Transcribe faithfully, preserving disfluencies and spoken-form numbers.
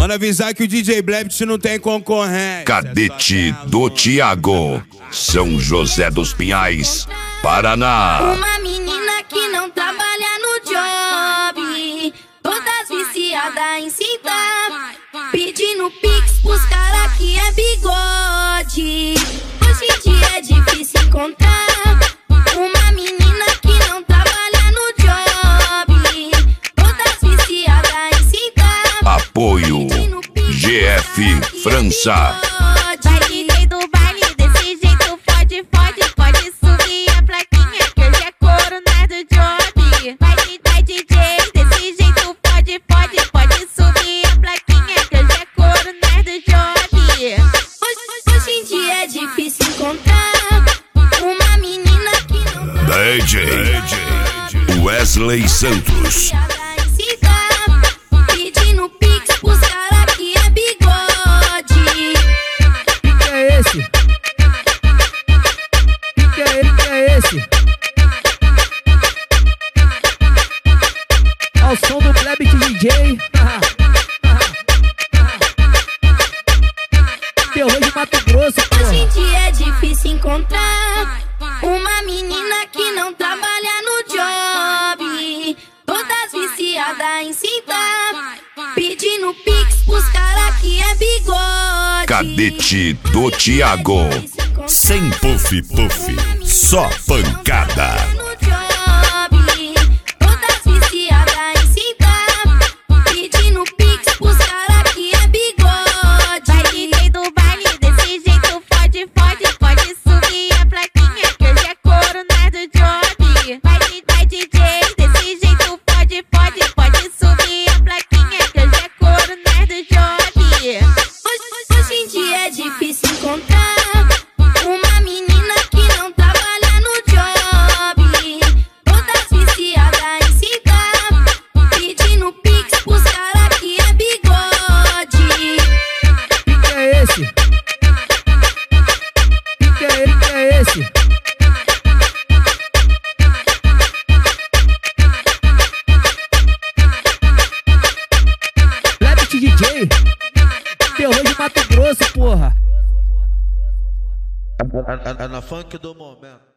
Manda avisar que o D J Blept não tem concorrência. Cadete do Thiago, São José dos Pinhais, Paraná. Uma menina que não trabalha no job, todas viciadas em cintar, pedindo pix pros cara que é bigode. Hoje em dia é difícil encontrar uma menina que não trabalha no job, todas viciadas em cintar. Apoio G F França. Vai D J do baile, desse jeito fode, fode, pode subir a plaquinha que hoje é couro, não é do job. Vai, vai D J, desse jeito fode, fode, pode subir a plaquinha que hoje é couro, não é do job. Hoje, hoje em dia é difícil encontrar uma menina que não D J Wesley Santos. Pedindo pix pros cara que é bigode. Que é esse? Que é ele? Que é esse? Ao som do Blept D J. Terror de Mato Grosso, porra. Hoje em dia é difícil encontrar uma menina que não trabalha no job, todas viciadas em cintar, pedindo pix pros cara que é bigode. Cadete do Thiago, sem puff puff, só pancada. No job, todas viciadas em cintar, pedindo pix pros cara que é bigode. Vai D J do baile, desse jeito fode, fode, pode subir a plaquinha que hoje é couro, não é do job. Vai, vai D J, desse jeito fode, fode, pode subir a plaquinha que hoje é couro, não é do job. Hoje, hoje em dia é difícil encontrar uma menina que não trabalha no job, todas viciadas em cintar, pedindo pix pros cara que é bigode. Que é esse? Que é ele? Que é esse? Blept D J. Terror de Mato Grosso, porra. É na funk do momento.